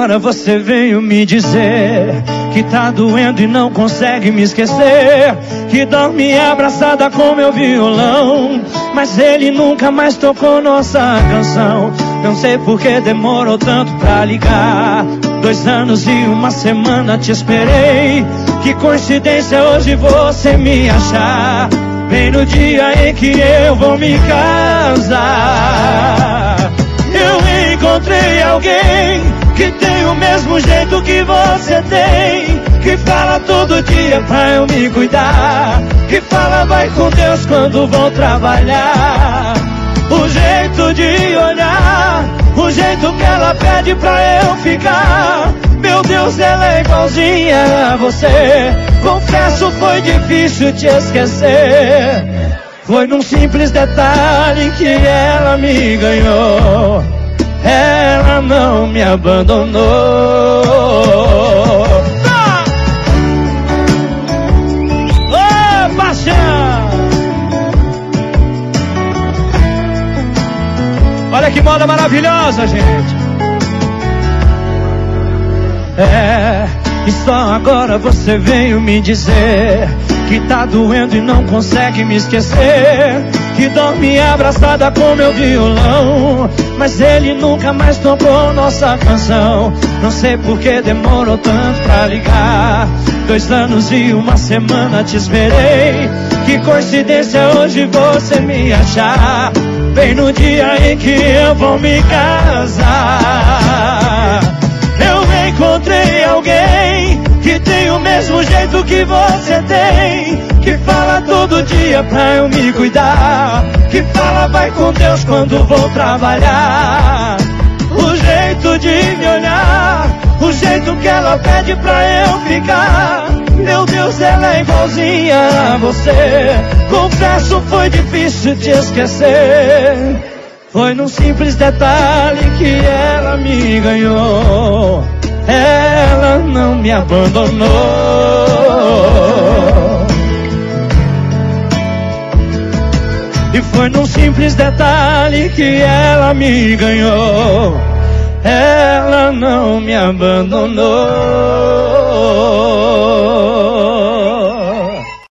agora você veio me dizer que tá doendo e não consegue me esquecer, que dorme abraçada com meu violão, mas ele nunca mais tocou nossa canção. Não sei por que demorou tanto pra ligar. 2 anos e 1 semana te esperei. Que coincidência hoje você me achar bem no dia em que eu vou me casar. Eu encontrei alguém que tem o mesmo jeito que você tem, que fala todo dia pra eu me cuidar, que fala vai com Deus quando vou trabalhar. O jeito de olhar, o jeito que ela pede pra eu ficar, meu Deus, ela é igualzinha a você. Confesso, foi difícil te esquecer. Foi num simples detalhe que ela me ganhou. Ela não me abandonou. Ô, paixão! Olha que moda maravilhosa, gente. E só agora você veio me dizer que tá doendo e não consegue me esquecer, que dorme abraçada com meu violão, mas ele nunca mais tocou nossa canção. Não sei por que demorou tanto pra ligar. 2 anos e 1 semana te esperei. Que coincidência hoje você me achar bem no dia em que eu vou me casar. Eu encontrei alguém que tem o mesmo jeito que você tem, que fala todo dia pra eu me cuidar, que fala vai com Deus quando vou trabalhar. O jeito de me olhar, o jeito que ela pede pra eu ficar, meu Deus, ela é igualzinha a você. Confesso, foi difícil te esquecer. Foi num simples detalhe que ela me ganhou. Ela não me abandonou. E foi num simples detalhe que ela me ganhou. Ela não me abandonou.